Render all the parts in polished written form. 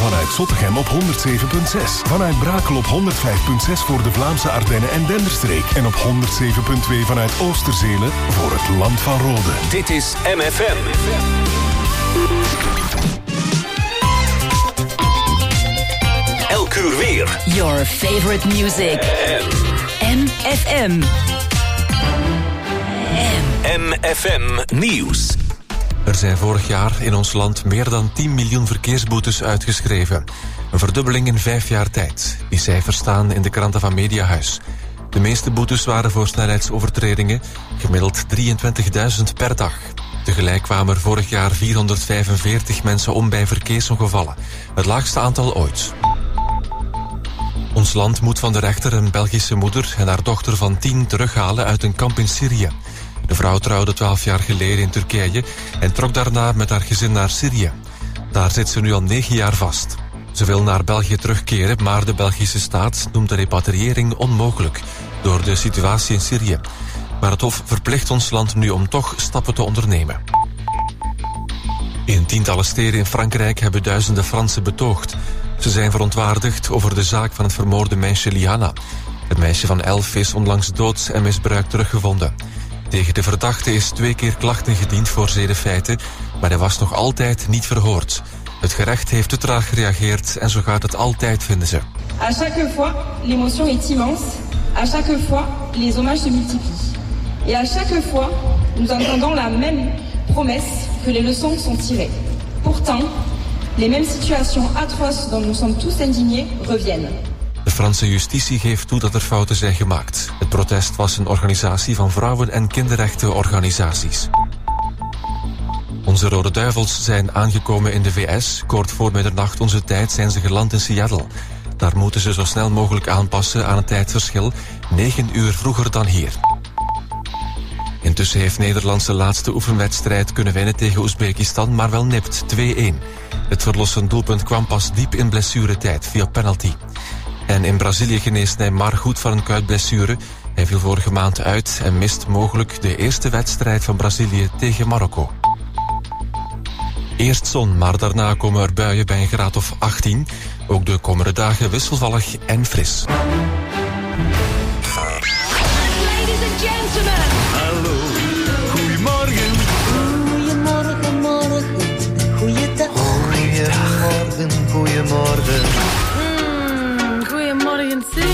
Vanuit Zottegem op 107.6. Vanuit Brakel op 105.6 voor de Vlaamse Ardennen en Denderstreek. En op 107.2 vanuit Oosterzelen voor het Land van Rode. Dit is MFM. Elk uur weer. Your favorite music. MFM. MFM Nieuws. Er zijn vorig jaar in ons land meer dan 10 miljoen verkeersboetes uitgeschreven. Een verdubbeling in 5 jaar tijd. Die cijfers staan in de kranten van Mediahuis. De meeste boetes waren voor snelheidsovertredingen, gemiddeld 23.000 per dag. Tegelijk kwamen er vorig jaar 445 mensen om bij verkeersongevallen. Het laagste aantal ooit. Ons land moet van de rechter een Belgische moeder en haar dochter van 10 terughalen uit een kamp in Syrië. De vrouw trouwde 12 jaar geleden in Turkije en trok daarna met haar gezin naar Syrië. Daar zit ze nu al 9 jaar vast. Ze wil naar België terugkeren, maar de Belgische staat noemt de repatriëring onmogelijk door de situatie in Syrië. Maar het Hof verplicht ons land nu om toch stappen te ondernemen. In tientallen steden in Frankrijk hebben duizenden Fransen betoogd. Ze zijn verontwaardigd over de zaak van het vermoorde meisje Liana. Het meisje van 11 is onlangs dood en misbruikt teruggevonden. Tegen de verdachte is 2 keer klachten gediend voor zedenfeiten, maar hij was nog altijd niet verhoord. Het gerecht heeft te traag gereageerd en zo gaat het altijd, vinden ze. À chaque fois, l'émotion est immense. À chaque fois, les hommages se multiplient. Et à chaque fois, nous entendons la même promesse que les leçons sont tirées. Pourtant, les mêmes situations atroces dont nous sommes tous indignés reviennent. De Franse justitie geeft toe dat er fouten zijn gemaakt. Het protest was een organisatie van vrouwen- en kinderrechtenorganisaties. Onze Rode Duivels zijn aangekomen in de VS. Kort voor middernacht onze tijd zijn ze geland in Seattle. Daar moeten ze zo snel mogelijk aanpassen aan het tijdverschil, 9 uur vroeger dan hier. Intussen heeft Nederland zijn laatste oefenwedstrijd kunnen winnen tegen Oezbekistan, maar wel nipt 2-1. Het verlossend doelpunt kwam pas diep in blessuretijd via penalty. En in Brazilië geneest Neymar goed van een kuitblessure. Hij viel vorige maand uit en mist mogelijk de eerste wedstrijd van Brazilië tegen Marokko. Eerst zon, maar daarna komen er buien bij een graad of 18. Ook de komende dagen wisselvallig en fris. Ladies and gentlemen. Hallo, goedemorgen. Goedemorgen, morgen. Goeiedag. Goedemorgen, goedemorgen. Goedemorgen, zeg.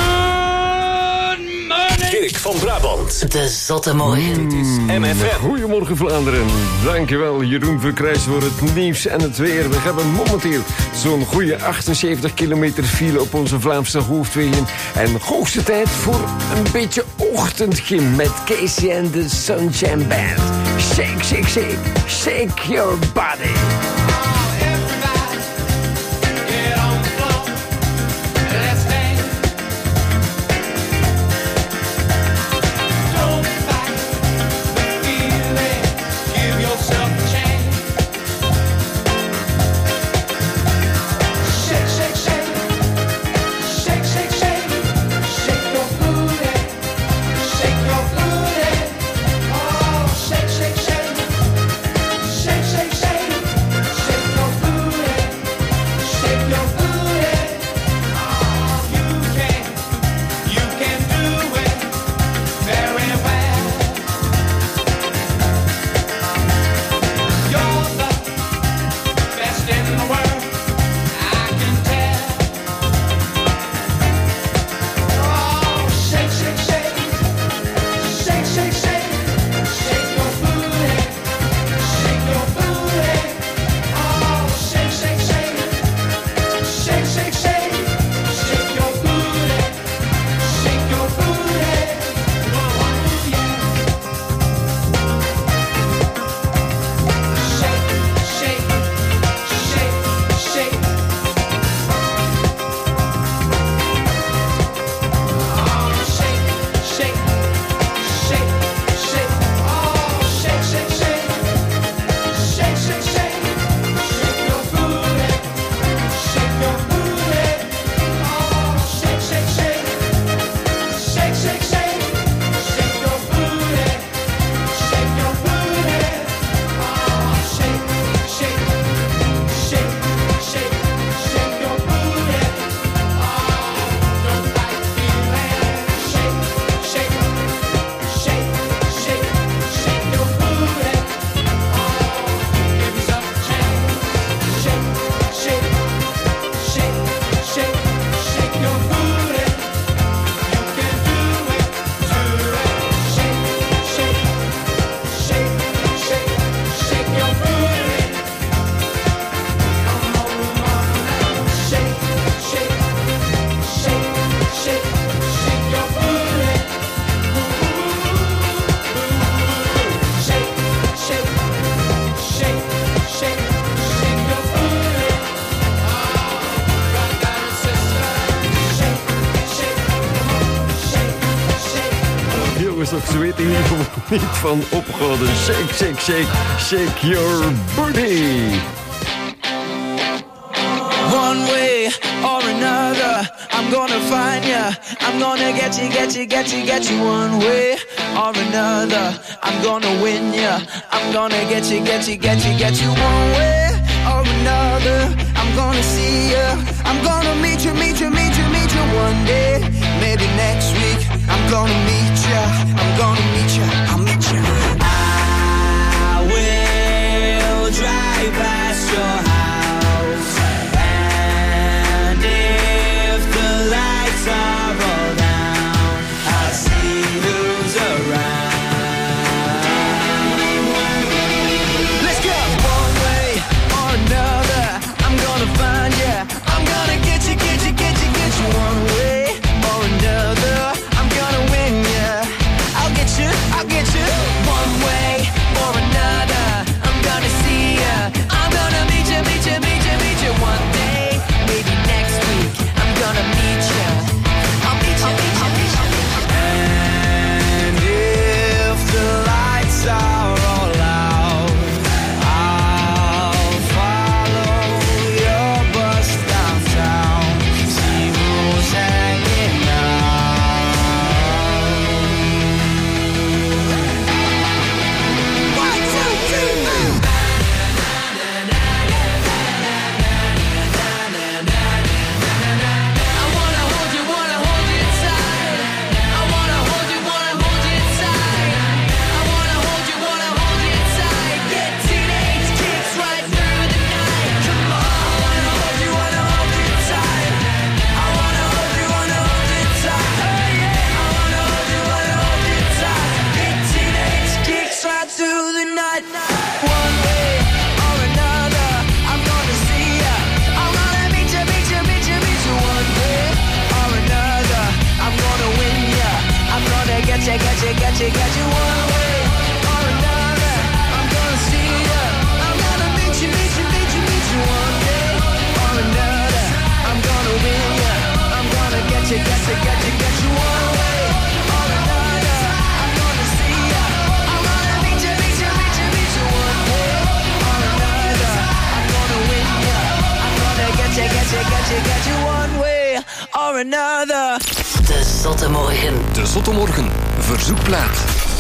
Dirk van Brabant. De zotte morgen. Dit is MFM. Goedemorgen Vlaanderen. Dankjewel Jeroen Verkruijs voor het nieuws en het weer. We hebben momenteel zo'n goede 78 kilometer file op onze Vlaamse hoofdwegen. En hoogste tijd voor een beetje ochtendgym met Casey en de Sunshine Band. Shake, shake, shake. Shake your body. Shake, shake, shake. toch? Ze weten hier gewoon niet van opgehouden. Shake, shake, shake, shake your booty. One way or another, I'm gonna find ya. I'm gonna get you, get you, get you, get you. One way or another, I'm gonna win ya. I'm gonna get you, get you, get you, get you. One way or another, I'm gonna see ya. I'm gonna meet you, meet you, meet you, meet you. One day, maybe next week, I'm gonna meet ya. I'm gonna meet ya, I'll meet ya. I will drive past your house. De Zotte Morgen. De Zotte Morgen verzoekplaat.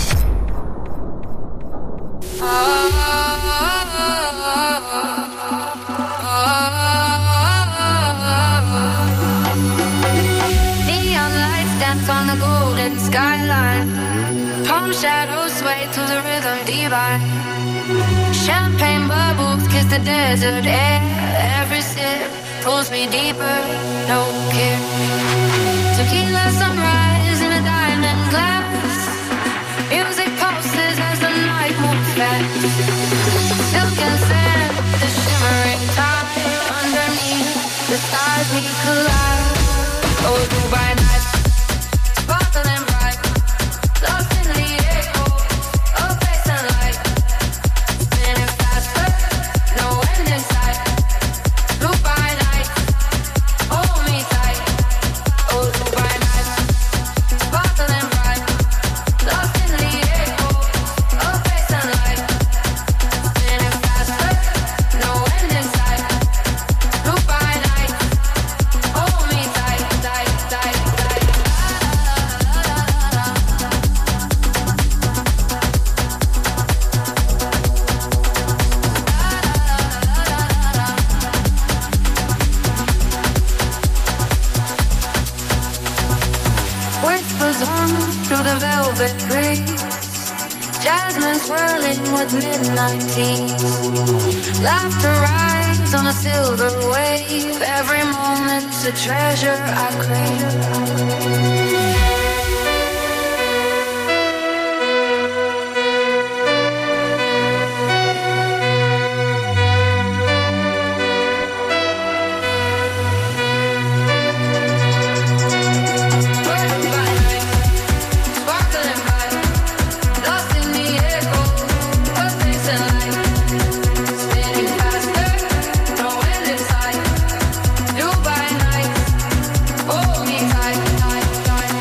Neon lights dance on the golden skyline. Palm shadows sway to the rhythm divine. Champagne bubbles kiss the desert air. Every sip pulls me deeper, no care. Tequila sunrise in a diamond glass. Music pulses as the night moves fast. Silk and sand, the shimmering tide. Underneath the stars we collide. Oh, Dubai nights, sparkling bright. Lost in the echo of space and light. Spinning faster, no end in sight. Dubai nights, hold me tight. Oh, Dubai nights, sparkling bright. Lost in the echo of space and light. Spinning faster, no end in sight. Dubai nights, hold me tight, tight, tight, tight. Whispers hum through the velvet breeze. Jasmine swirling with midnight teas. Laughter rides on a silver wave. Every moment's a treasure I crave. Sparkling bright, lost in the echo of space and light. Spinning faster, no end in sight. Dubai nights, hold me tight, tight, tight.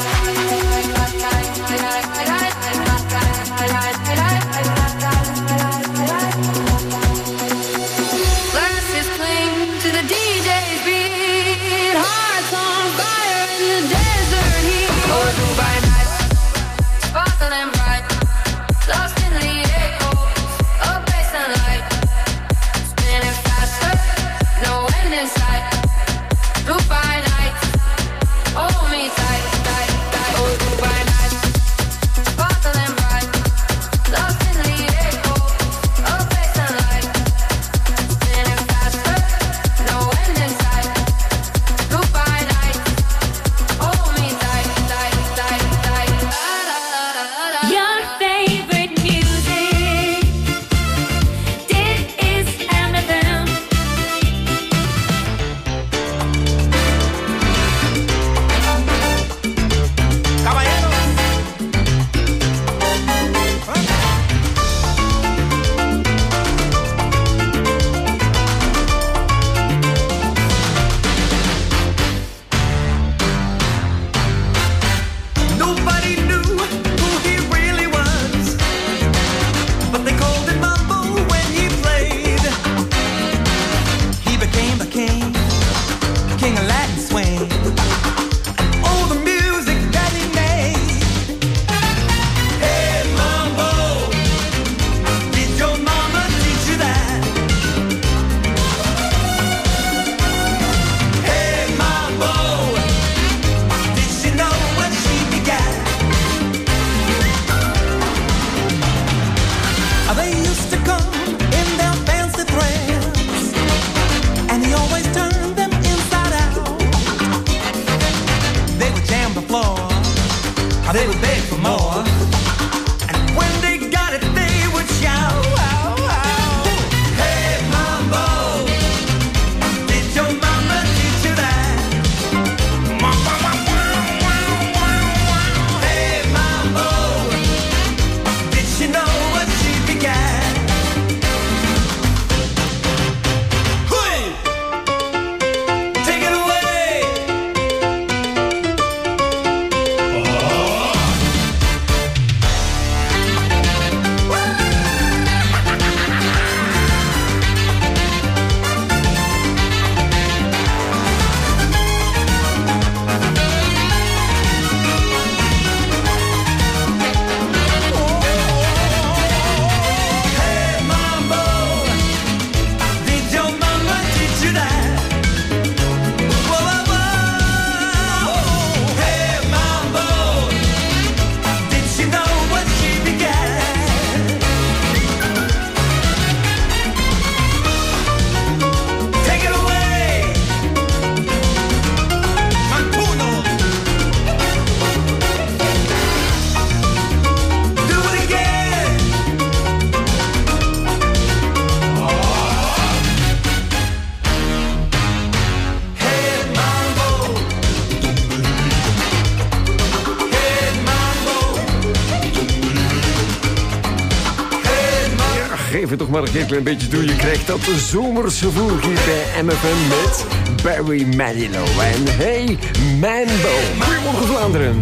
maar een heel klein beetje toe. Je krijgt dat zomerse gevoel hier bij MFM met Barry Manilow. En hey, Mambo. Goedemorgen Vlaanderen.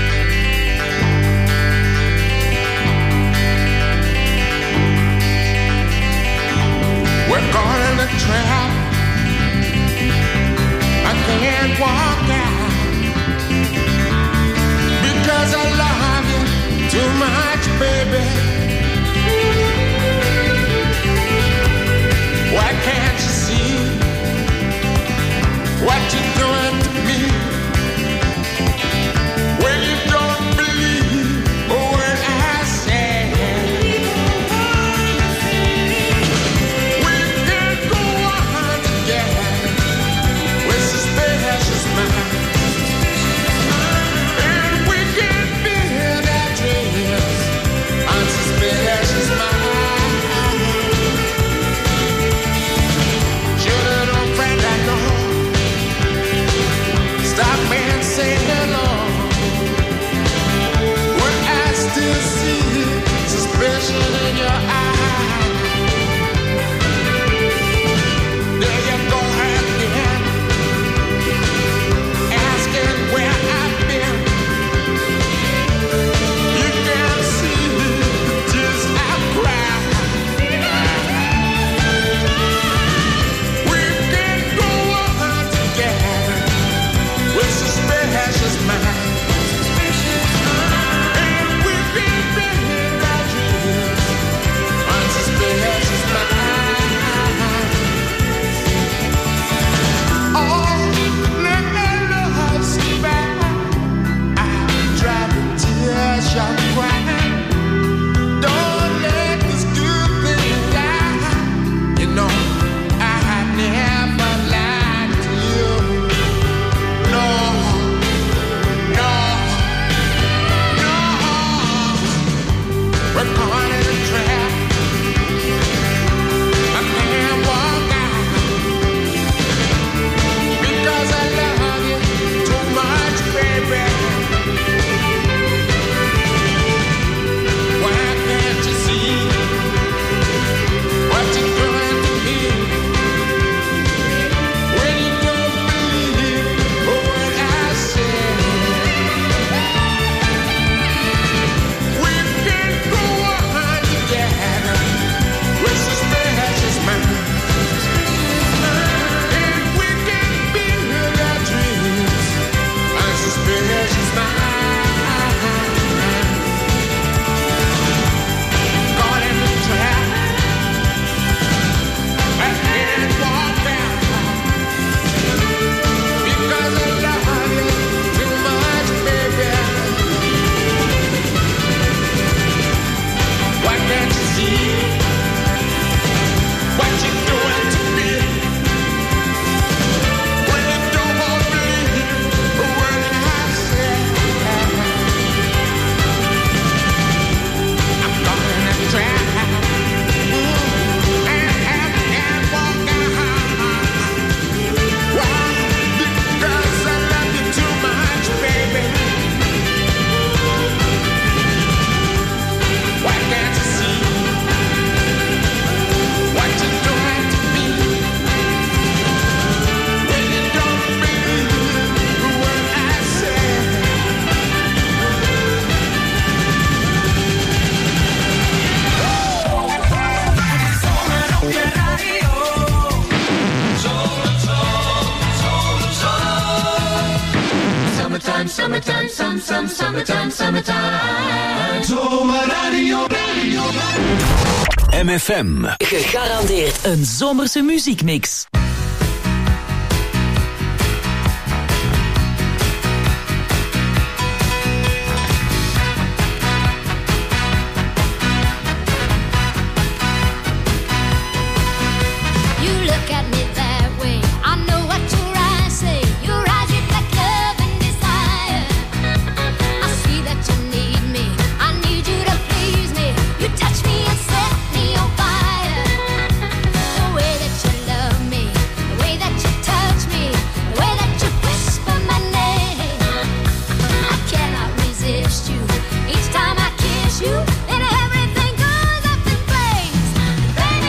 We're caught in a trap. I can't walk out because I love you too much, baby. Why can't you see what you're doing to me? When you don't believe a word I say. We can go on together with suspicious minds, and we can build our dreams on suspicious minds. Stop and say hello. When I still see suspicion in your eyes. There you go again, asking where I've been. You can see the tears I've cried. We can go on together with suspicious minds, and we've been building our dreams on suspicious minds. Oh, let my love survive. I'm driving tears, you're crying. Don't let this good thing die. You know I never lied to you. No, no, no. We're caught in a trap. I can't walk out because I love you too much, baby. Why can't you see what you're doing to me? When you don't believe a word I say. We can go on together with suspicious minds, and we can build our dreams on suspicious minds. Caught in the trap, I can't walk out because I love you too much, baby. Why can't you see what you're doing to me? When you don't believe a word I say. I'm caught in a trap. I can't walk out. Why? Because I love you too much, baby. Why can't you see what you're doing to me? When you don't believe a word I say. Summertime, summertime, summertime, summertime. Zomerradio, radio. MFM. Gegarandeerd een zomerse muziekmix. You look at me that way. I know what your eyes say. Your eyes reflect love and desire. I see that you need me. I need you to please me. You touch me and set me on fire. The way that you love me, the way that you touch me, the way that you whisper my name. I cannot resist you. Each time I kiss you, then everything goes up in flames. Baby,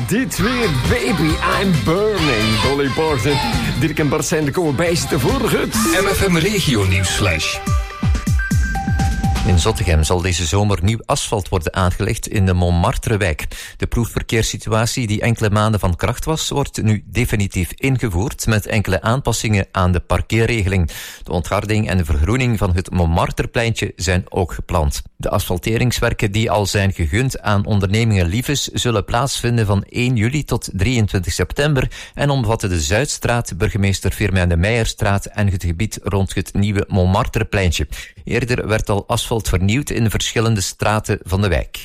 dit weer, baby, I'm burning. Dolly Parton. Dirk en Bart zijn er komen bijzitten voor het MFM Regio Nieuwsflash. In Zottegem zal deze zomer nieuw asfalt worden aangelegd in de Montmartrewijk. De proefverkeerssituatie die enkele maanden van kracht was, wordt nu definitief ingevoerd met enkele aanpassingen aan de parkeerregeling. De ontharding en de vergroening van het Montmartrepleintje zijn ook gepland. De asfalteringswerken die al zijn gegund aan ondernemingen Liefes zullen plaatsvinden van 1 juli tot 23 september en omvatten de Zuidstraat, burgemeester Firmin de Meijerstraat en het gebied rond het nieuwe Montmartrepleintje. Eerder werd al asfalt vernieuwd in verschillende straten van de wijk.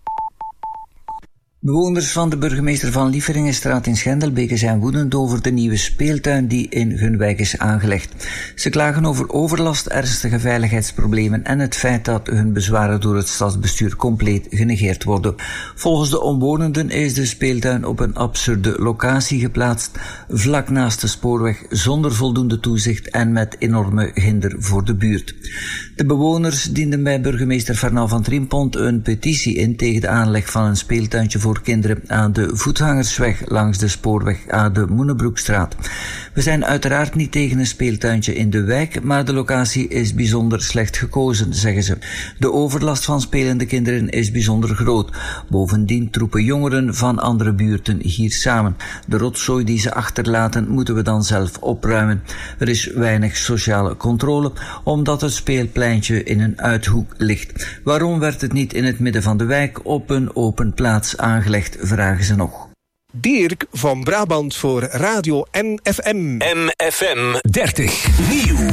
Bewoners van de burgemeester van Lieveringenstraat in Schendelbeke zijn woedend over de nieuwe speeltuin die in hun wijk is aangelegd. Ze klagen over overlast, ernstige veiligheidsproblemen en het feit dat hun bezwaren door het stadsbestuur compleet genegeerd worden. Volgens de omwonenden is de speeltuin op een absurde locatie geplaatst, vlak naast de spoorweg, zonder voldoende toezicht en met enorme hinder voor de buurt. De bewoners dienden bij burgemeester Fernand van Trimpont een petitie in tegen de aanleg van een speeltuintje voor kinderen aan de voetgangersweg langs de spoorweg aan de Moenebroekstraat. We zijn uiteraard niet tegen een speeltuintje in de wijk, maar de locatie is bijzonder slecht gekozen, zeggen ze. De overlast van spelende kinderen is bijzonder groot. Bovendien troepen jongeren van andere buurten hier samen. De rotzooi die ze achterlaten moeten we dan zelf opruimen. Er is weinig sociale controle, omdat het speelpleintje in een uithoek ligt. Waarom werd het niet in het midden van de wijk op een open plaats aangelegd, vragen ze nog. Dirk van Brabant voor Radio MFM. MFM 30 nieuw.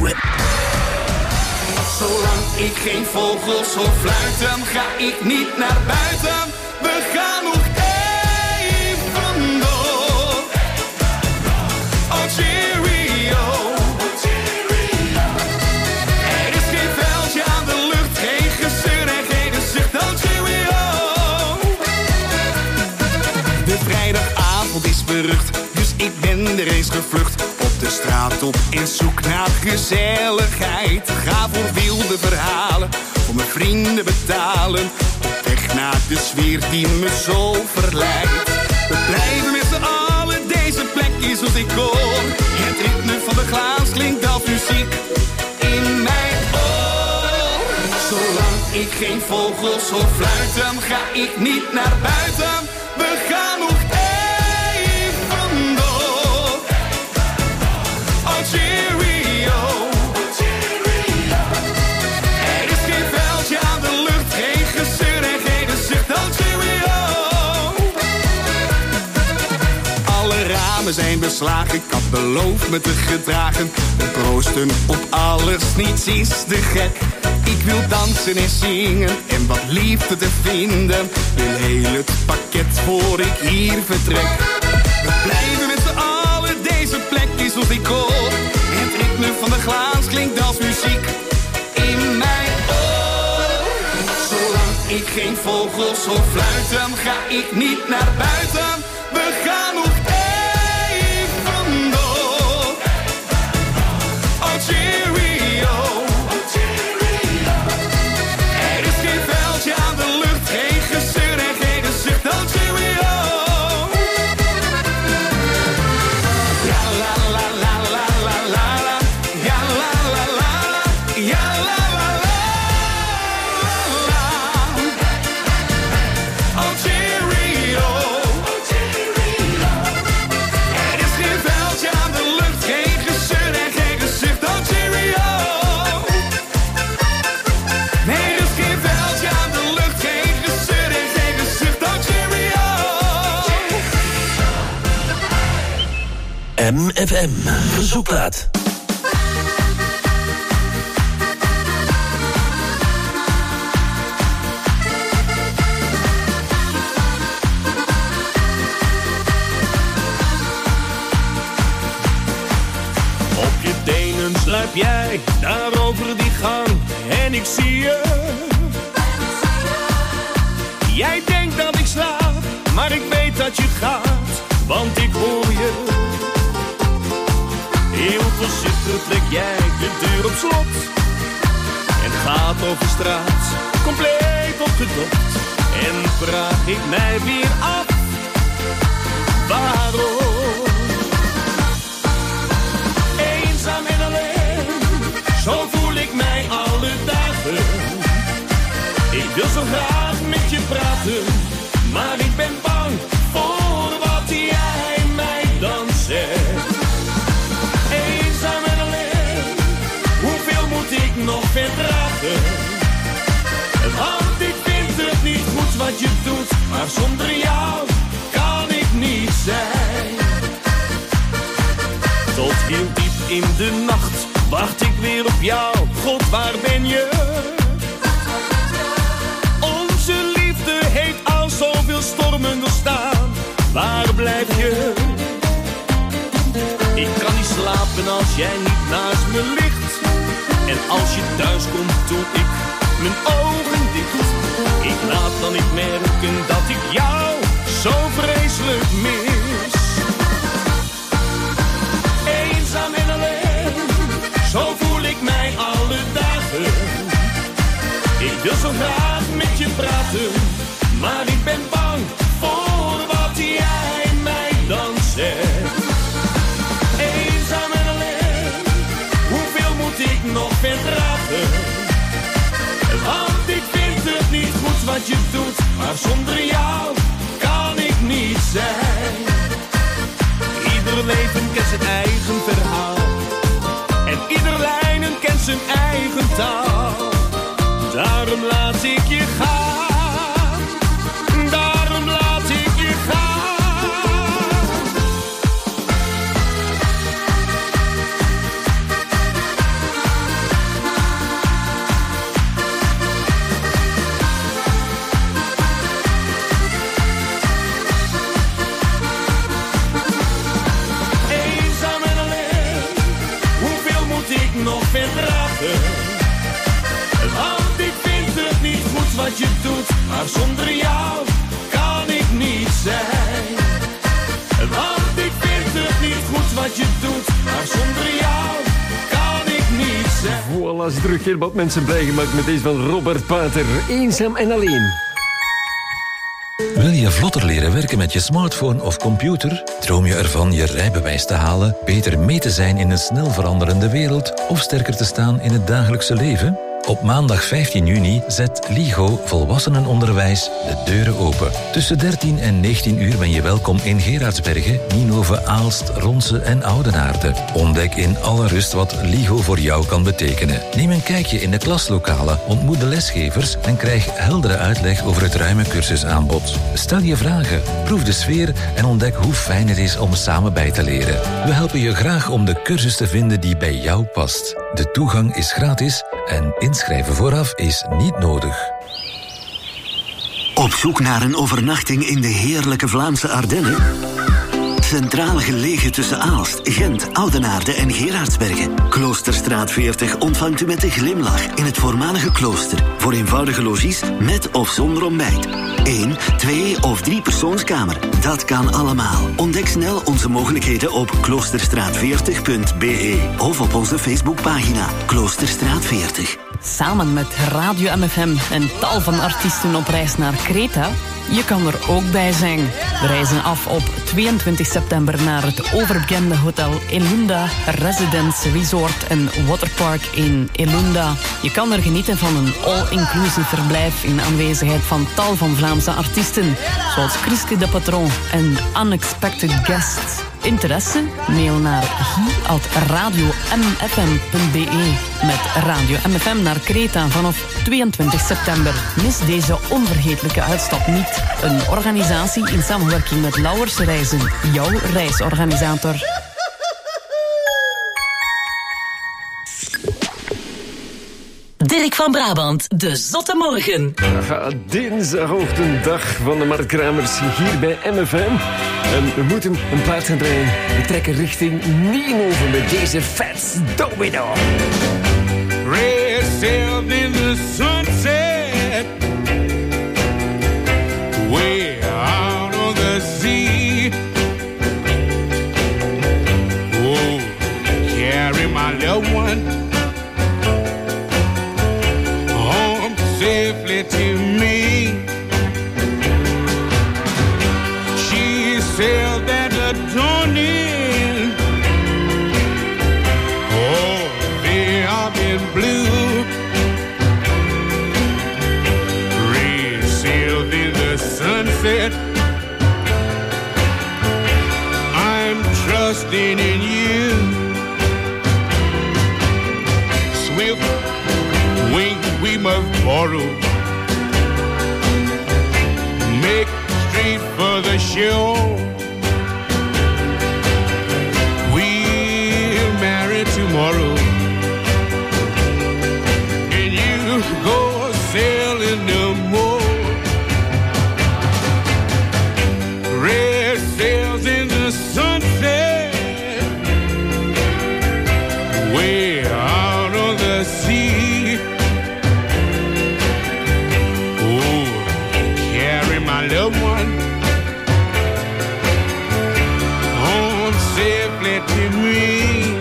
Zolang ik geen vogels hoor fluiten, ga ik niet naar buiten. We gaan nog even door. Oh cheerio. Er is geen veldje aan de lucht, geen gezeur en geen gezicht. Oh cheerio. De vrijdagavond is berucht, dus ik ben er eens gevlucht. Op de straat op in zoek naar gezelligheid. Ga voor wilde verhalen, voor mijn vrienden betalen. Op weg naar de sfeer die me zo verleidt. We blijven met z'n allen, deze plek is ons decor. Het ritme van de glaas klinkt als muziek in mijn oor. Zolang ik geen vogels hoor fluiten, ga ik niet naar buiten. We gaan nog even door. Oh cheerio. Er is geen veldje aan de lucht, geen gezeur en geen gezicht. Oh cheerio. Alle ramen zijn beslagen, ik had beloofd me te gedragen. We proosten op alles, niets is te gek. Ik wil dansen en zingen en wat liefde te vinden. Wil heel het pakket voor ik hier vertrek. We blijven met z'n allen, deze plek is ons decor. Het ritme van de glaas klinkt als muziek in mijn oor. Zolang ik geen vogels hoor fluiten, ga ik niet naar buiten. We gaan nog even door. Oh cheerio. Er is geen veldje aan de lucht, geen gezeur en geen gezicht. Oh cheerio. Ja la la la la la la la. Ja la la la la. Ja la la la la. Oh cheerio. Er is geen veldje aan de lucht, geen gezeur en geen gezicht. Oh cheerio. Nee, er is geen veldje aan de lucht, geen gezeur en geen gezicht. Oh cheerio. MFM Verzoekplaat. Op je tenen sluip jij daar over die gang en ik zie je. Jij denkt dat ik slaap, maar ik weet dat je gaat, want ik hoor je. Heel voorzichtig trek jij de deur op slot en gaat over straat, compleet opgedokt. En vraag ik mij weer af, waarom? Eenzaam en alleen, zo voel ik mij alle dagen. Ik wil zo graag met je praten, maar ik ben bang voor wat jij mij dan zegt. Eenzaam en alleen, hoeveel moet ik nog verdragen? Want ik vind het niet goed wat je doet, maar zonder jou kan ik niet zijn. Tot heel diep in de nacht wacht ik weer op jou. God, waar ben je? Onze liefde heeft al zoveel stormen doorstaan. Waar blijf je? Ik kan niet slapen als jij niet naast me ligt. En als je thuis komt, doe ik mijn ogen dicht. Ik laat dan niet merken dat ik jou zo vreselijk mis. Eenzaam en alleen, zo voel ik mij alle dagen. Ik wil zo graag met je praten, maar ik ben bang voor wat jij mij dan zegt. Eenzaam en alleen, hoeveel moet ik nog verdragen? Want ik vind het niet goed wat je doet, maar zonder jou kan ik niet zijn. Ieder leven kent zijn eigen verhaal en ieder lijnen kent zijn eigen taal. Daarom laat ik je gaan, daarom laat ik je gaan. Eenzaam en alleen, hoeveel moet ik nog verdragen? Want ik vind het niet goed wat je doet, maar zonder jou kan ik niet zijn. Want ik vind het niet goed wat je doet, maar zonder jou kan ik niet zijn. Voilà, ze terug heel wat mensen blij gemaakt met deze van Robert Pater. Eenzaam en alleen. Wil je vlotter leren werken met je smartphone of computer? Droom je ervan je rijbewijs te halen, beter mee te zijn in een snel veranderende wereld of sterker te staan in het dagelijkse leven? Op maandag 15 juni zet LIGO Volwassenenonderwijs de deuren open. Tussen 13 en 19 uur ben je welkom in Gerardsbergen, Nienhoven, Aalst, Ronse en Oudenaarde. Ontdek in alle rust wat LIGO voor jou kan betekenen. Neem een kijkje in de klaslokalen, ontmoet de lesgevers en krijg heldere uitleg over het ruime cursusaanbod. Stel je vragen, proef de sfeer en ontdek hoe fijn het is om samen bij te leren. We helpen je graag om de cursus te vinden die bij jou past. De toegang is gratis en inschrijven vooraf is niet nodig. Op zoek naar een overnachting in de heerlijke Vlaamse Ardennen? Centraal gelegen tussen Aalst, Gent, Oudenaarde en Gerardsbergen. Kloosterstraat 40 ontvangt u met een glimlach in het voormalige klooster. Voor eenvoudige logies met of zonder ontbijt. 1, 2 of 3 persoonskamer. Dat kan allemaal. Ontdek snel onze mogelijkheden op kloosterstraat40.be of op onze Facebookpagina Kloosterstraat 40. Samen met Radio MFM en tal van artiesten op reis naar Kreta. Je kan er ook bij zijn. We reizen af op 22 september naar het overbekende hotel Elunda Residence Resort en Waterpark in Elunda. Je kan er genieten van een all-inclusive verblijf in aanwezigheid van tal van Vlaamse artiesten, zoals Chriske de Patron en Unexpected Guests. Interesse? Mail naar hi@radiomfm.be. Met Radio MFM naar Kreta vanaf 22 september. Mis deze onvergetelijke uitstap niet. Een organisatie in samenwerking met Lauwers Reizen, jouw reisorganisator. Dirk van Brabant, de Zotte Morgen. Dinsdagochtend, dag van de Marktkramers hier bij MFM. En we moeten een paard gaan draaien. We trekken richting Nienhoven met deze Fats Domino. Red sailed in the sunset, way out on the sea. Oh, carry my little one home safely to me. She sailed that and blue. Red sails in the sunset. I'm trusting in you. Swift wing we must borrow. Make straight for the shore. We'll marry tomorrow. And you go sailing no more. Red sails in the sunset. Way out on the sea. Oh, carry my loved one home safely to me.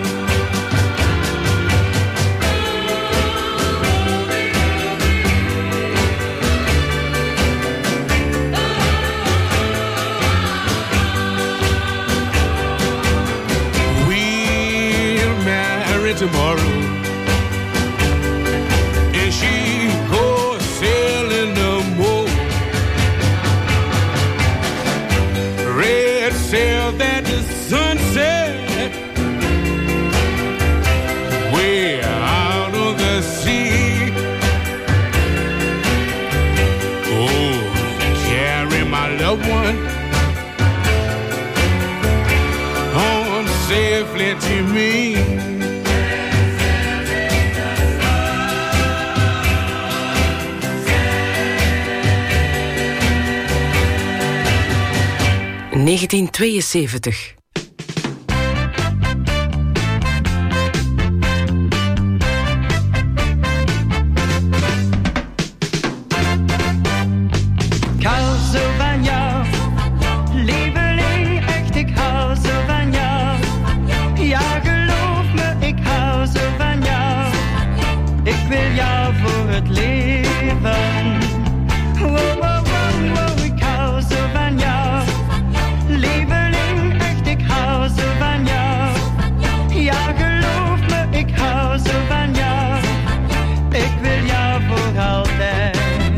We'll marry tomorrow. And she goes sailing no more. Red sails at the sunset, way out on the sea. Oh, carry my loved one home safely to me. In 1972. Ik hou zo van jou, lieveling, echt ik hou zo van jou. Ja, geloof me, ik hou zo van jou. Ik wil jou voor het leven. Wow, wow, wow, wow, ik hou zo van jou. Lieveling, echt ik hou zo van jou. Ja, geloof me, ik hou zo van jou. Ik wil jou voor altijd.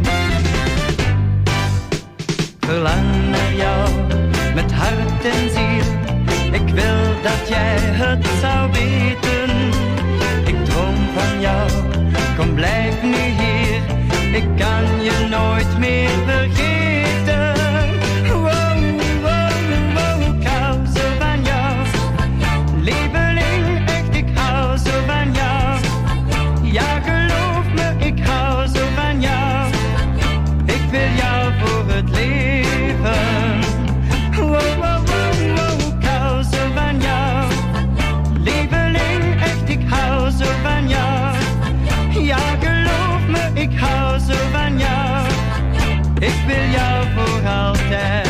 Verlang naar jou, met hart en ziel. Ik wil dat jij het zou weten. Ik droom van jou, kom blijf nu hier. Ik kan je nooit meer vergeten. Wow, wow, wow, ik hou zo van jou. Lieveling, echt ik hou zo van jou. Ja, geloof me, ik hou zo van jou. Ik wil jou voor het leven. Wow, wow, wow, wow, ik hou zo van jou. Lieveling, echt ik hou zo van jou. Ja, geloof me, ik hou zo van jou. Ik wil jou voor altijd.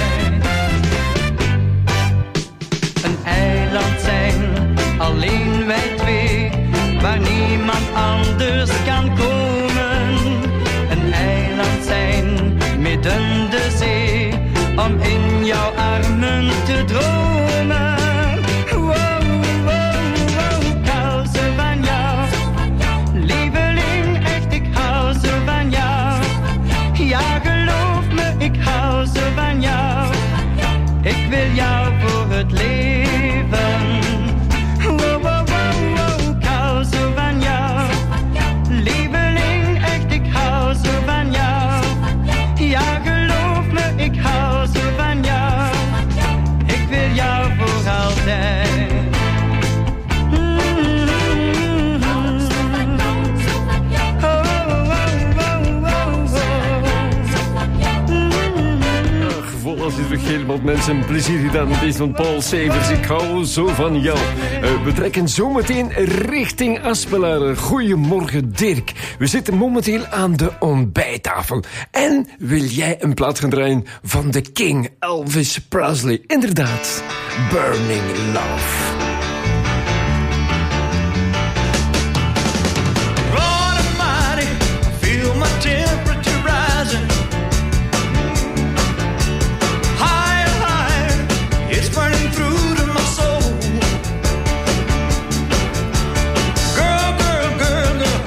Een eiland zijn, alleen wij twee, waar niemand anders kan komen. Een eiland zijn, midden de zee, om in jouw armen te dromen. Wow, wow, wow, ik hou zo van jou. Lieveling, echt ik hou zo van jou. Ja, geloof me, ik hou zo van jou. Ik wil jou voor het leven. Wow, wow, wow, wow, ik hou zo van jou. Lieveling, echt ik hou zo van jou. Ja, geloof me, ik hou zo van jou. Ik wil jou voor altijd. Als je terug helemaal mensen plezier gedaan met deze van Paul Severs. Ik hou zo van jou. We trekken zometeen richting Aspelaren. Goedemorgen Dirk. We zitten momenteel aan de ontbijttafel. En wil jij een plaat gaan draaien van de King, Elvis Presley? Inderdaad, Burning Love. Girl, girl, girl, girl,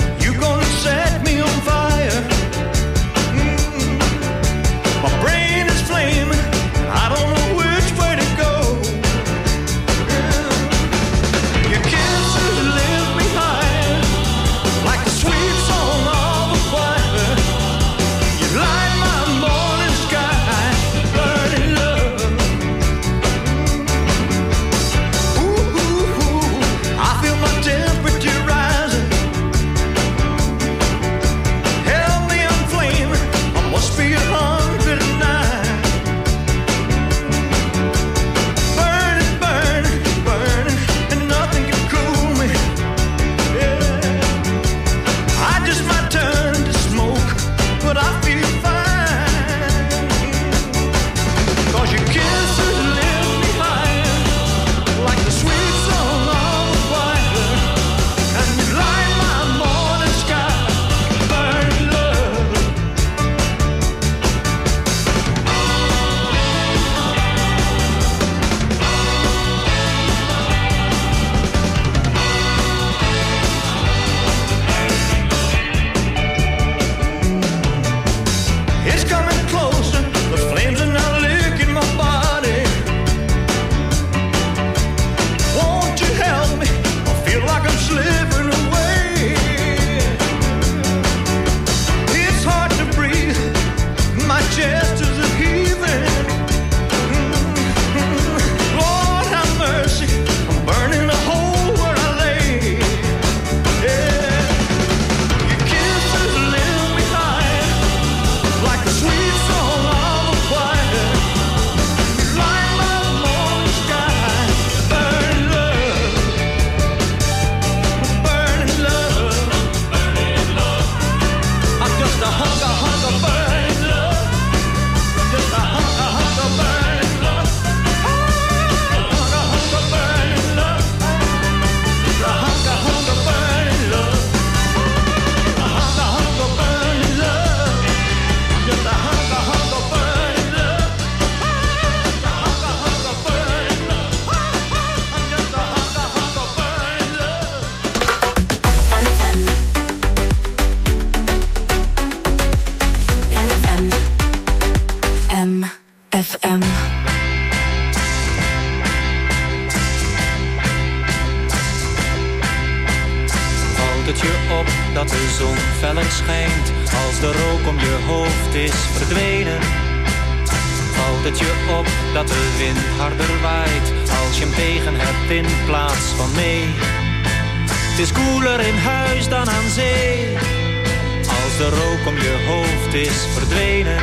op dat de zon feller schijnt, als de rook om je hoofd is verdwenen? Valt het je op dat de wind harder waait, als je hem tegen hebt in plaats van mee? Het is koeler in huis dan aan zee, als de rook om je hoofd is verdwenen.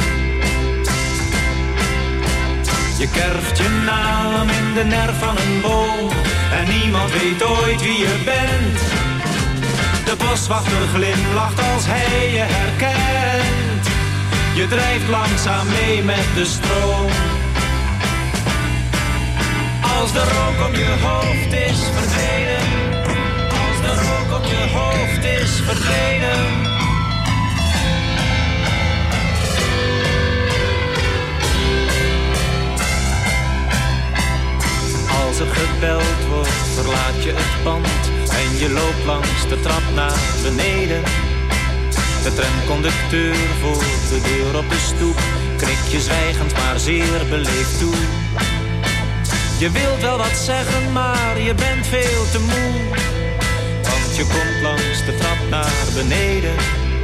Je kerft je naam in de nerf van een boom en niemand weet ooit wie je bent. De boswachter glimlacht als hij je herkent. Je drijft langzaam mee met de stroom. Als de rook om je hoofd is verdwenen, als de rook om je hoofd is verdwenen. Als er gebeld wordt, verlaat je het pand en je loopt langs de trap naar beneden. De tramconducteur voor de deur op de stoep knikt je zwijgend maar zeer beleefd toe. Je wilt wel wat zeggen, maar je bent veel te moe, want je komt langs de trap naar beneden.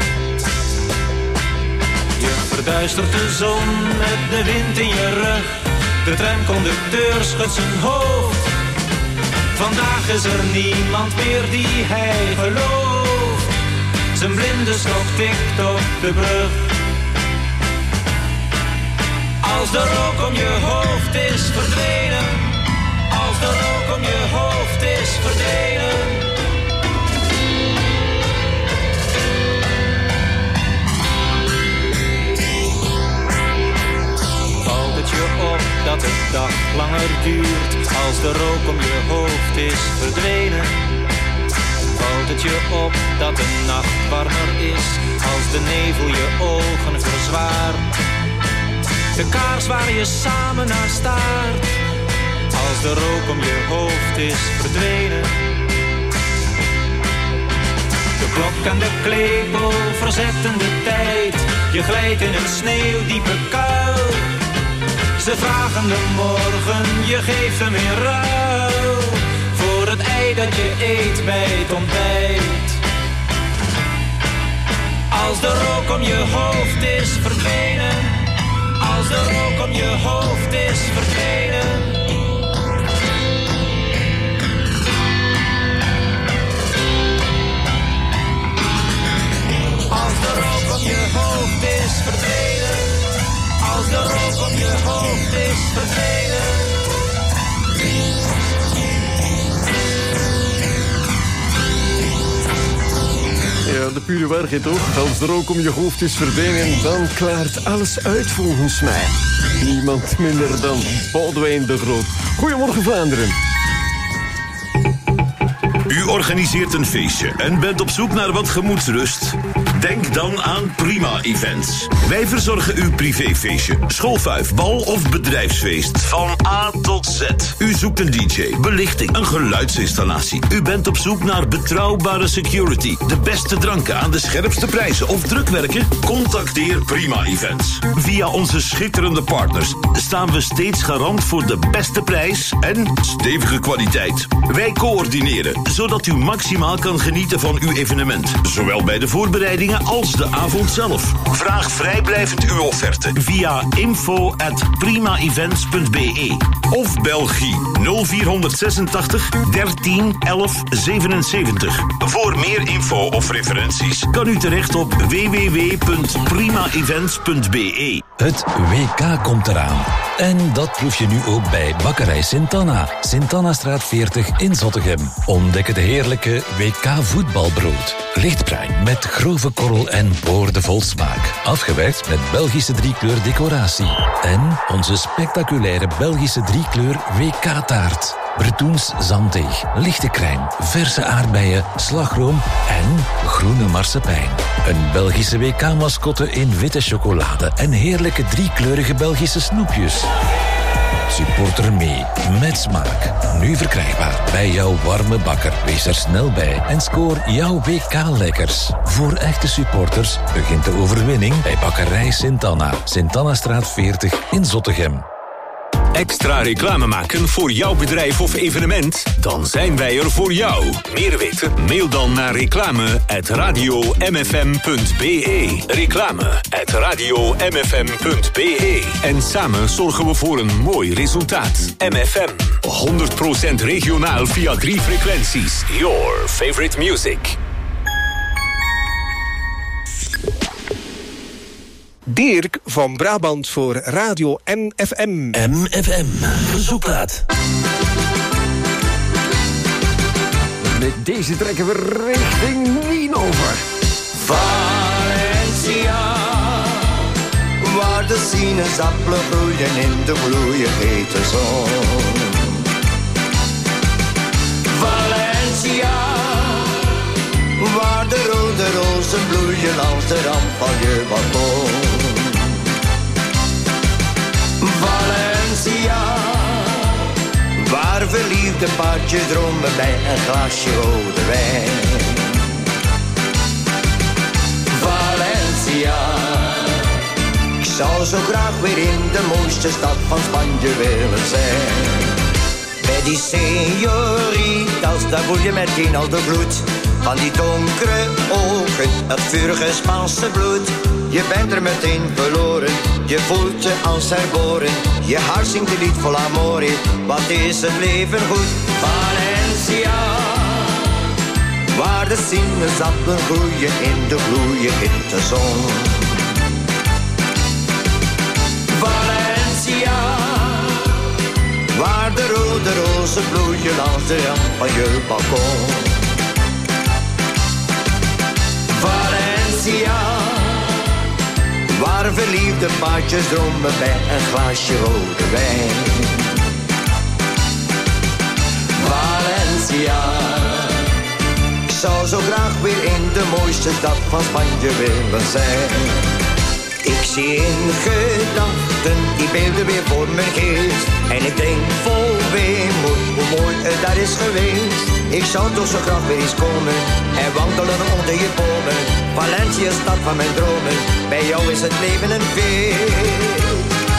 Je verduistert de zon met de wind in je rug. De tramconducteur schudt zijn hoofd. Vandaag is er niemand meer die hij gelooft. Zijn blinde stok tikt op de brug. Als de rook om je hoofd is verdwenen, als de rook om je hoofd is verdwenen. Je op dat de dag langer duurt, als de rook om je hoofd is verdwenen. Valt het je op dat de nacht warmer is, als de nevel je ogen verzwaart. De kaars waar je samen naar staart, als de rook om je hoofd is verdwenen. De klok en de klepel verzetten de tijd, je glijdt in een sneeuwdiepe kuil. Ze vragen de morgen, je geeft hem in ruil voor het ei dat je eet bij het ontbijt. Als de rook om je hoofd is verdwenen, als de rook om je hoofd is verdwenen. Als de rook om je hoofd is verdwenen, als de rook om je hoofd is verdwenen. Ja, de pure waarheid toch? Als de rook om je hoofd is verdwenen, dan klaart alles uit volgens mij. Niemand minder dan Boudewijn de Groot. Goedemorgen Vlaanderen. U organiseert een feestje en bent op zoek naar wat gemoedsrust? Denk dan aan Prima Events. Wij verzorgen uw privéfeestje, schoolfuif, bal of bedrijfsfeest. Van A tot Z. U zoekt een DJ, belichting, een geluidsinstallatie. U bent op zoek naar betrouwbare security, de beste dranken aan de scherpste prijzen of drukwerken? Contacteer Prima Events. Via onze schitterende partners staan we steeds garant voor de beste prijs en stevige kwaliteit. Wij coördineren, zodat u maximaal kan genieten van uw evenement. Zowel bij de voorbereidingen als de avond zelf. Vraag vrijblijvend uw offerte via info@primaevents.be of België 0486 13 11 77. Voor meer info of referenties kan u terecht op www.primaevents.be. Het WK komt eraan. En dat proef je nu ook bij Bakkerij Sint-Anna. Sint-Anna-straat 40 in Zottegem. Ontdek het heerlijke WK-voetbalbrood. Lichtbruin met grove korrel en boordevol smaak. Afgewerkt met Belgische driekleur decoratie. En onze spectaculaire Belgische driekleur WK-taart. Bretoens zanddeeg, lichte crème, verse aardbeien, slagroom en groene marsepein. Een Belgische WK-mascotte in witte chocolade en heerlijke driekleurige Belgische snoepjes. Supporter mee, met smaak. Nu verkrijgbaar bij jouw warme bakker. Wees er snel bij en scoor jouw WK-lekkers. Voor echte supporters begint de overwinning bij Bakkerij Sint-Anna. Sint-Anna-straat 40 in Zottegem. Extra reclame maken voor jouw bedrijf of evenement? Dan zijn wij er voor jou. Meer weten? Mail dan naar reclame@radiomfm.be. Reclame@radiomfm.be. En samen zorgen we voor een mooi resultaat. MFM. 100% regionaal via 3 frequenties. Your favorite music. Dirk van Brabant voor Radio MFM. MFM, verzoekplaat. Met deze trekken we richting Wienover. Valencia, waar de sinaasappelen groeien in de gloeiende hete zon. Valencia, waar de rode rozen bloeien als de rand van je balkon. Valencia, waar verliefde paardjes dromen bij een glasje rode wijn. Valencia, ik zou zo graag weer in de mooiste stad van Spanje willen zijn. Bij die señoritas, daar voel je meteen al de gloed van die donkere ogen, het vurige Spaanse bloed. Je bent er meteen verloren, je voelt je als herboren. Je hart zingt een lied vol amore, wat is het leven goed. Valencia, waar de sinaasappelen groeien in de gloeiende zon. Valencia, waar de rode rozen bloeien als de rand van je balkon. Valencia, waar verliefde paardjes dromen bij een glaasje rode wijn. Valencia, ik zou zo graag weer in de mooiste stad van Spanje willen zijn. Ik zie in gedachten die beelden weer voor mijn geest. En ik denk vol weemoed hoe mooi het daar is geweest. Ik zou toch zo graag weer eens komen en wandelen onder je bomen. Valencia, stad van mijn dromen, bij jou is het leven een feest.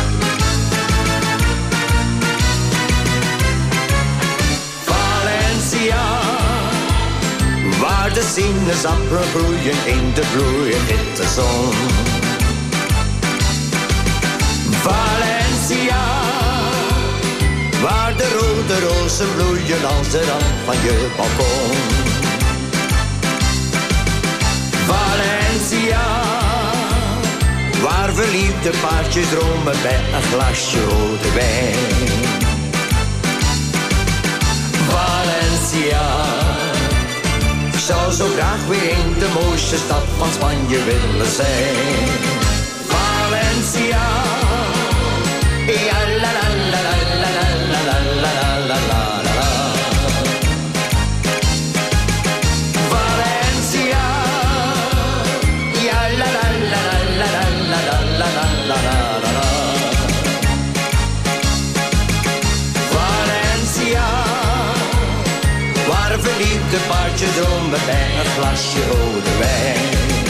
Valencia, waar de sinaasappelen groeien in de gloeiende zon. Valencia, waar de rode rozen bloeien als de rand van je balkon. Valencia, waar verliefde paardjes dromen bij een glasje rode wijn. Valencia, ik zou zo graag weer in de mooiste stad van Spanje willen zijn. Valencia, ja la la la la la la la la la la la. Valencia, ja la la la la la la la la la la. Valencia, waar verliefde paardjes dromen bij een glasje rode wijn.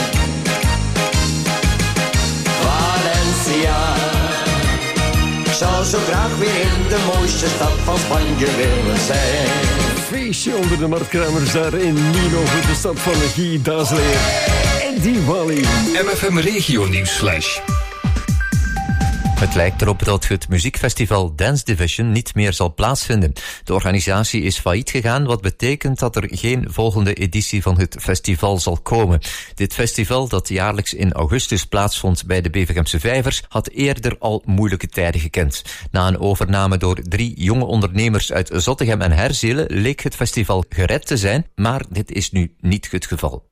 Valencia, ik zou zo graag weer in de mooiste stad van Spanje willen zijn. Feestje onder de marktkramers daar in Wienover, de stad van Guy Daasleer en die Wally. MFM Regio Nieuwsflash. Het lijkt erop dat het muziekfestival Dance Division niet meer zal plaatsvinden. De organisatie is failliet gegaan, wat betekent dat er geen volgende editie van het festival zal komen. Dit festival, dat jaarlijks in augustus plaatsvond bij de Bevergemse Vijvers, had eerder al moeilijke tijden gekend. Na een overname door 3 jonge ondernemers uit Zottegem en Herzelen leek het festival gered te zijn, maar dit is nu niet het geval.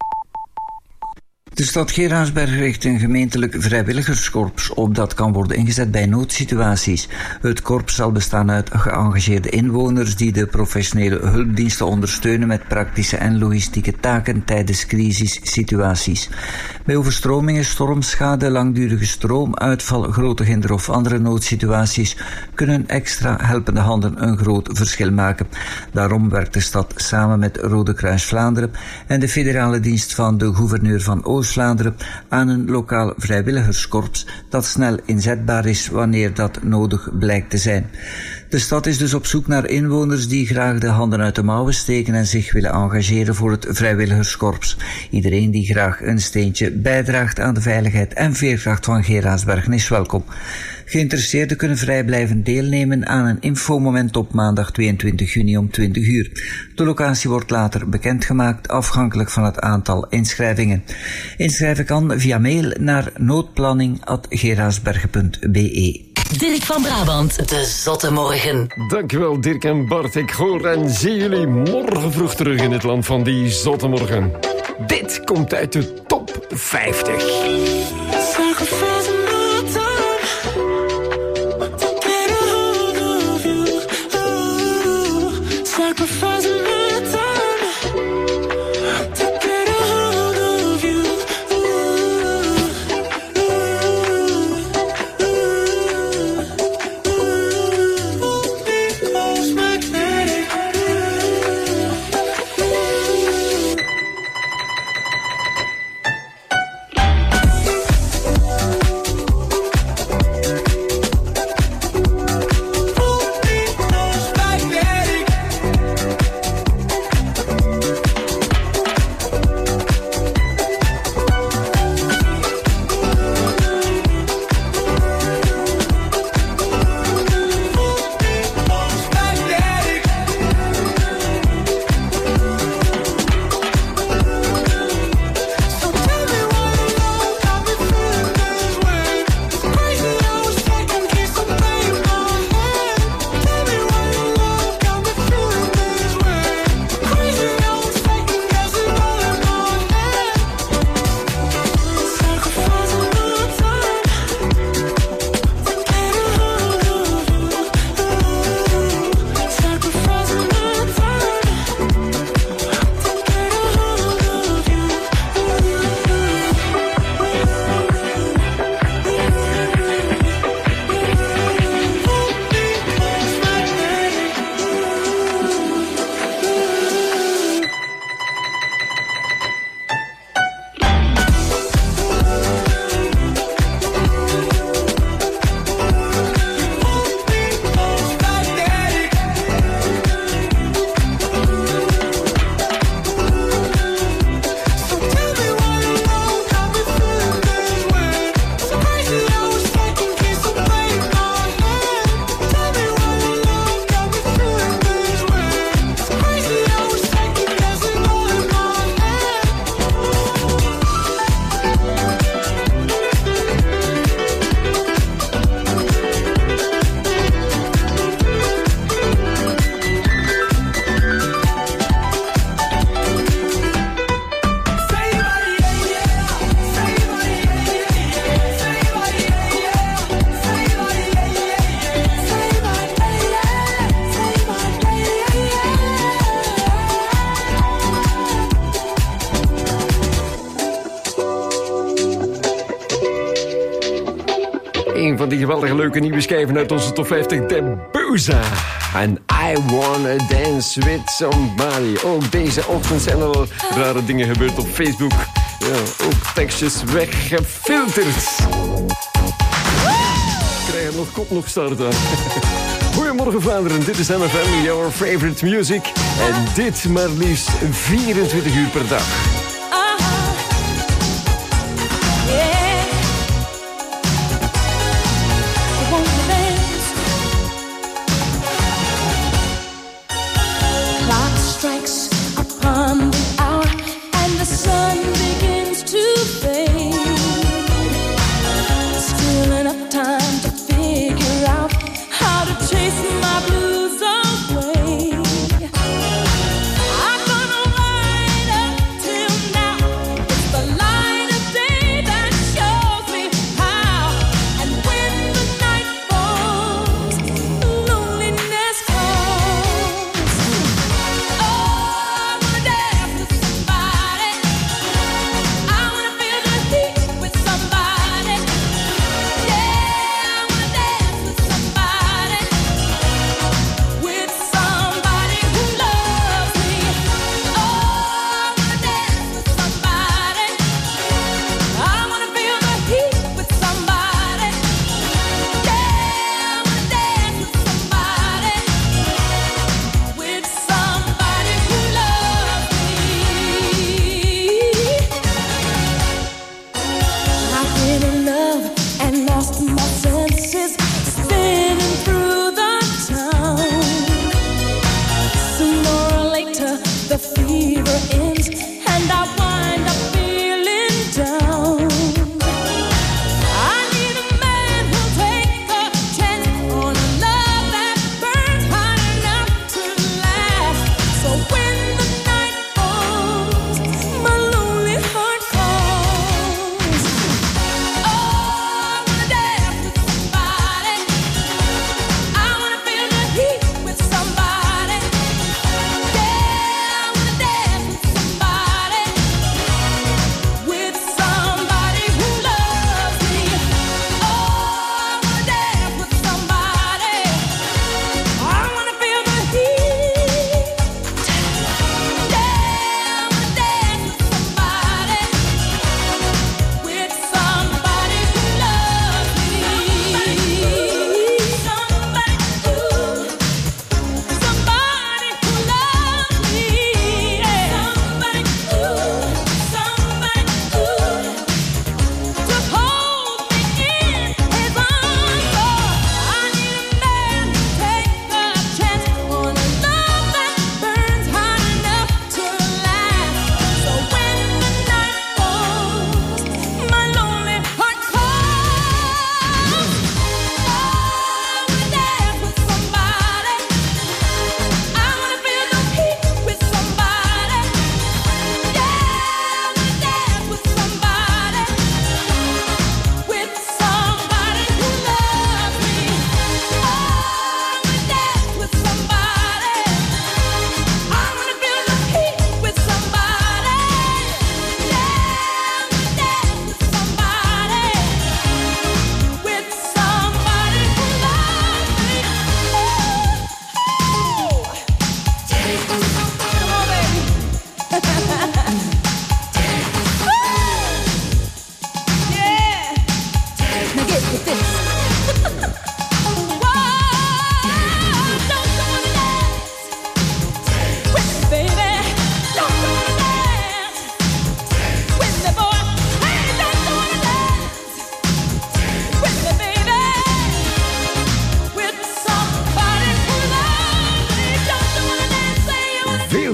De stad Geraardsberg richt een gemeentelijk vrijwilligerskorps op dat kan worden ingezet bij noodsituaties. Het korps zal bestaan uit geëngageerde inwoners die de professionele hulpdiensten ondersteunen met praktische en logistieke taken tijdens crisissituaties. Bij overstromingen, stormschade, langdurige stroomuitval, grote hinder of andere noodsituaties kunnen extra helpende handen een groot verschil maken. Daarom werkt de stad samen met Rode Kruis Vlaanderen en de federale dienst van de gouverneur van Oost Oost-Vlaanderen aan een lokaal vrijwilligerskorps dat snel inzetbaar is wanneer dat nodig blijkt te zijn. De stad is dus op zoek naar inwoners die graag de handen uit de mouwen steken en zich willen engageren voor het vrijwilligerskorps. Iedereen die graag een steentje bijdraagt aan de veiligheid en veerkracht van Geraardsbergen is welkom. Geïnteresseerden kunnen vrijblijvend deelnemen aan een infomoment op maandag 22 juni om 20 uur. De locatie wordt later bekendgemaakt afhankelijk van het aantal inschrijvingen. Inschrijven kan via mail naar noodplanning@geraardsbergen.be. Dirk van Brabant, de Zotte Morgen. Dankjewel Dirk en Bart. Ik hoor en zie jullie morgen vroeg terug in het land van die Zotte Morgen. Dit komt uit de top 50. Een van die geweldige leuke nieuwe schijven uit onze top 50, Debuza. En I Wanna Dance With Somebody. Ook deze ochtend zijn er al rare dingen gebeurd op Facebook. Ja, ook tekstjes weggefilterd. Krijgen nog kop, nog start aan. Goedemorgen Vlaanderen, dit is MFM, your favorite music. En dit maar liefst 24 uur per dag. Till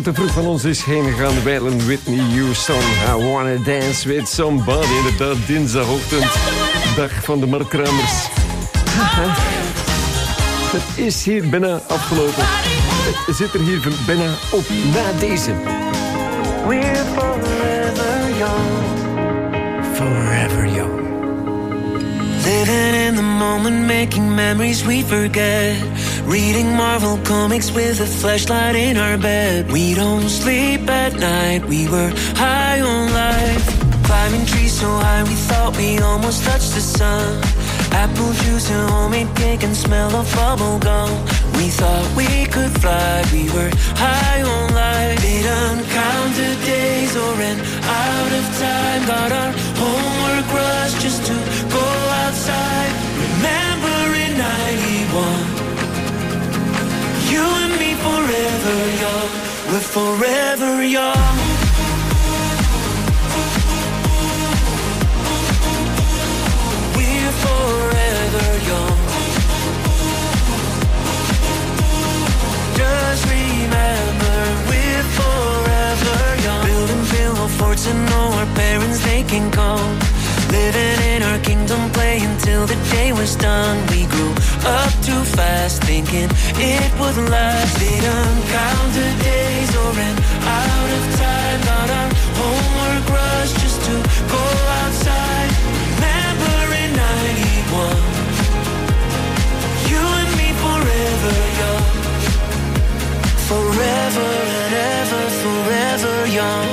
veel te vroeg van ons is heen gegaan. Wijlen Whitney Houston. I wanna dance with somebody. Inderdaad, dinsdagochtend. Dag van de Mark Kramers. Het is hier bijna afgelopen. Het zit er hier bijna op na deze. We're forever young. Forever young. Living in the moment, making memories we forget. Reading Marvel comics with a flashlight in our bed. We don't sleep at night, we were high on life. Climbing trees so high we thought we almost touched the sun. Apple juice and homemade cake and smell of bubble gum. We thought we could fly, we were high on life. Didn't count the days or ran out of time. Got our homework rush just to go outside. Remember in 91, you and me forever young. We're forever young. We're forever young. Just remember, we're forever young. Building pillow forts and know our parents, they can come. Living in our kingdom, playing till the day was done. We grew up too fast, thinking it would last. Didn't count the days or ran out of time. Got our homework rush just to go outside. Remember in 91, you and me forever young. Forever and ever, forever young.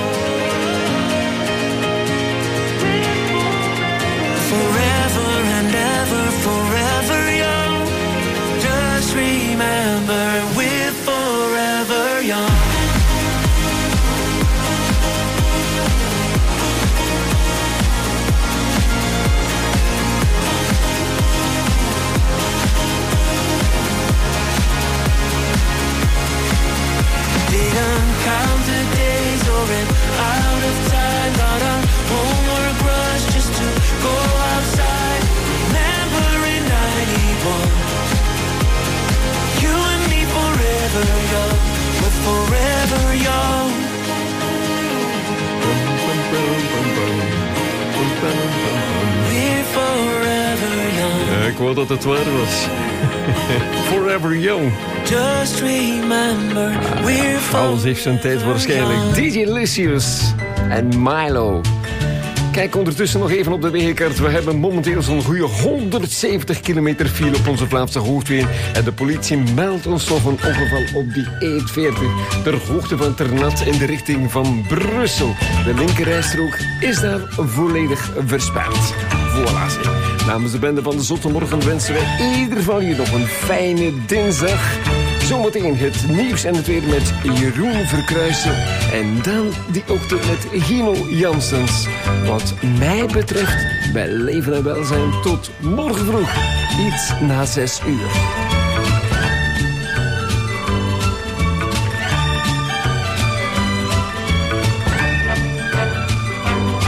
Forever and ever, forever young. Just remember, we're forever young. Didn't count the days or ran out of time. Got our homework rush just to go outside. Remember in 91, you and me forever young. We're forever young. We're forever young. Ja, ik wou dat het waar was. Forever young. Just remember, we're Alles heeft zijn tijd waarschijnlijk. DJ Lysius en Milo. Kijk ondertussen nog even op de wegenkaart. We hebben momenteel zo'n goede 170 kilometer file op onze Vlaamse hoofdwegen. En de politie meldt ons nog een ongeval op die E40. Ter hoogte van Ternat in de richting van Brussel. De linkerrijstrook is daar volledig versperd. Voilà. Namens de bende van de Zotte Morgen wensen wij ieder van jullie nog een fijne dinsdag. Zometeen het nieuws en het weer met Jeroen Verkruijsen. En dan die ochtend met Gino Janssens. Wat mij betreft, bij leven en welzijn tot morgen vroeg. Iets na 6 uur.